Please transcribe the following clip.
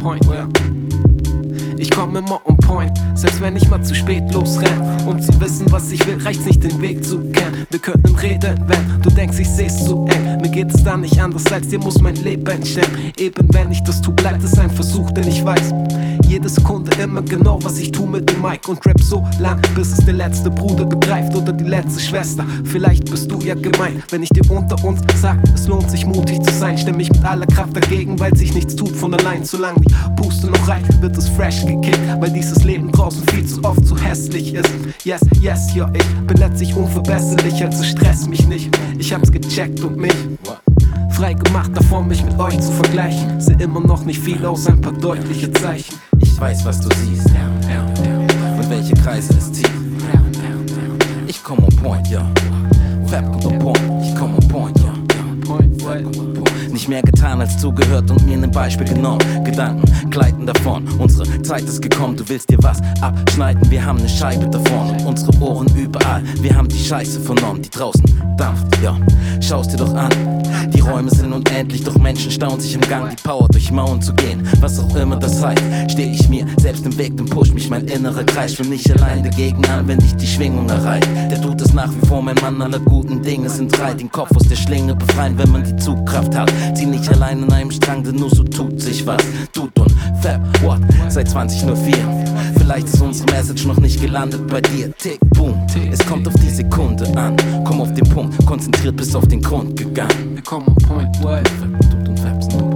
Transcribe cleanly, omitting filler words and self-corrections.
point, yeah. Ich komm immer on point, selbst wenn ich mal zu spät losrenn. Um zu wissen, was ich will, reicht's nicht, den Weg zu kennen. Wir könnten reden, wenn du denkst, ich seh's zu eng. Mir geht es da nicht anders, als dir muss mein Leben stemmen. Eben wenn ich das tu, bleibt es ein Versuch, denn ich weiß jede Sekunde immer genau, was ich tu mit dem Mic. Und rap so lang, bis es der letzte Bruder begreift oder die letzte Schwester. Vielleicht bist du ja gemein, wenn ich dir unter uns sag, es lohnt sich mutig zu sein. Stell mich mit aller Kraft dagegen, weil sich nichts tut von allein. Solange die Puste noch reicht, wird es fresh gekickt, weil dieses Leben draußen viel zu oft zu hässlich ist. Yes, yes, ja, ich bin letztlich unverbesserlich, also stress mich nicht. Ich hab's gecheckt und mich frei gemacht davon, mich mit euch zu vergleichen. Seh immer noch nicht viel aus, ein paar deutliche Zeichen. Ich weiß, was du siehst, und welche Kreise es zieht. Ich komm on point, ja. Fab kommt on point, ich komm on point, ja. Nicht mehr getan als zugehört und mir ein Beispiel genommen. Gedanken gleiten davon, unsere Zeit ist gekommen. Du willst dir was abschneiden, wir haben eine Scheibe davon. Und unsere Ohren überall, wir haben die Scheiße vernommen, die draußen dampft, ja. Schau's dir doch an, die Räume sind unendlich, doch Menschen staunen sich im Gang. Die Power durch Mauern zu gehen, was auch immer das heißt. Steh ich mir selbst im Weg, dann pusht mich mein innerer Kreis. Schwimm nicht allein dagegen an, wenn dich die Schwingung erreicht. Der tut es nach wie vor, mein Mann aller guten Dinge sind drei. Den Kopf aus der Schlinge befreien, wenn man die Zugkraft hat. Zieh nicht allein an einem Strang, denn nur so tut sich was. Dude und Fab, what? Seit 2004. Vielleicht ist unsere Message noch nicht gelandet bei dir. Tick, boom, es kommt auf die Sekunde an. Komm auf den Punkt, konzentriert bis auf den Grund gegangen. Wir kommen on point, what? Dude und Fab sind